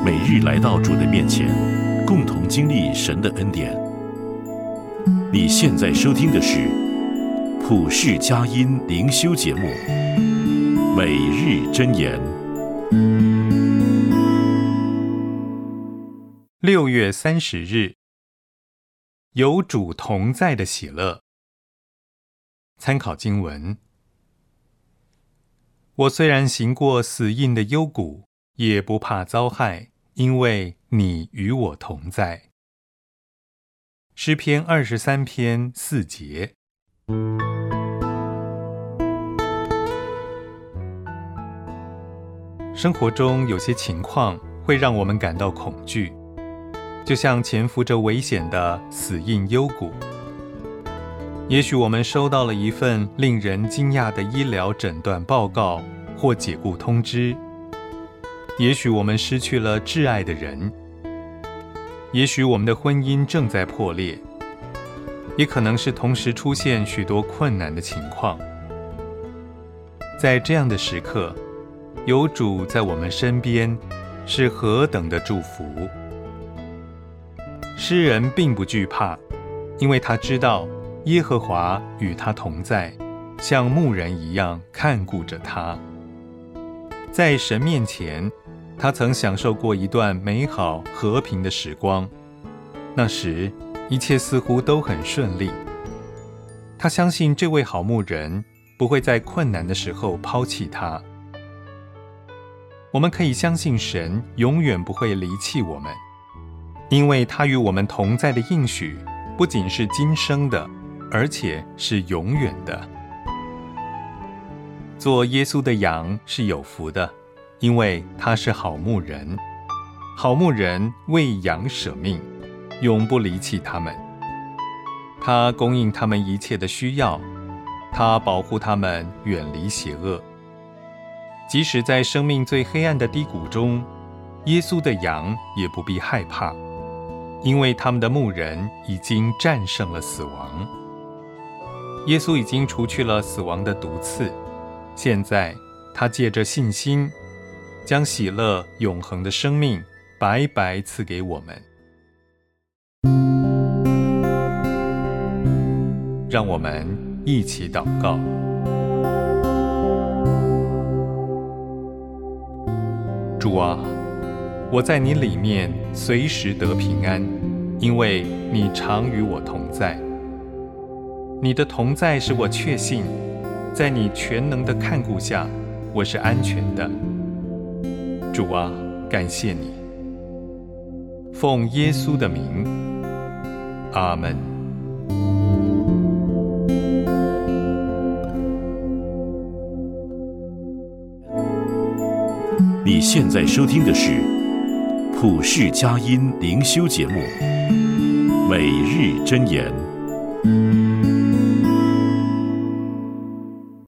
每日来到主的面前，共同经历神的恩典。你现在收听的是普世佳音灵修节目《每日箴言》。 6月30日，有主同在的喜乐。参考经文：我虽然行过死荫的幽谷，也不怕遭害，因为你与我同在。诗篇23篇4节。生活中有些情况会让我们感到恐惧，就像潜伏着危险的死荫幽谷。也许我们收到了一份令人惊讶的医疗诊断报告或解雇通知，也许我们失去了挚爱的人，也许我们的婚姻正在破裂，也可能是同时出现许多困难的情况。在这样的时刻，有主在我们身边，是何等的祝福。诗人并不惧怕，因为他知道耶和华与他同在，像牧人一样看顾着他。在神面前，他曾享受过一段美好和平的时光，那时一切似乎都很顺利。他相信这位好牧人不会在困难的时候抛弃他。我们可以相信神永远不会离弃我们，因为他与我们同在的应许不仅是今生的，而且是永远的。做耶稣的羊是有福的，因为他是好牧人。好牧人为羊舍命，永不离弃他们。他供应他们一切的需要，他保护他们远离邪恶。即使在生命最黑暗的低谷中，耶稣的羊也不必害怕，因为他们的牧人已经战胜了死亡。耶稣已经除去了死亡的毒刺，现在他借着信心，将喜乐永恒的生命白白赐给我们。让我们一起祷告。主啊，我在你里面随时得平安，因为你常与我同在。你的同在使我确信，在你全能的看顾下，我是安全的。主啊，感谢你。奉耶稣的名，阿们。 你现在收听的是普世佳音灵修节目《每日箴言》。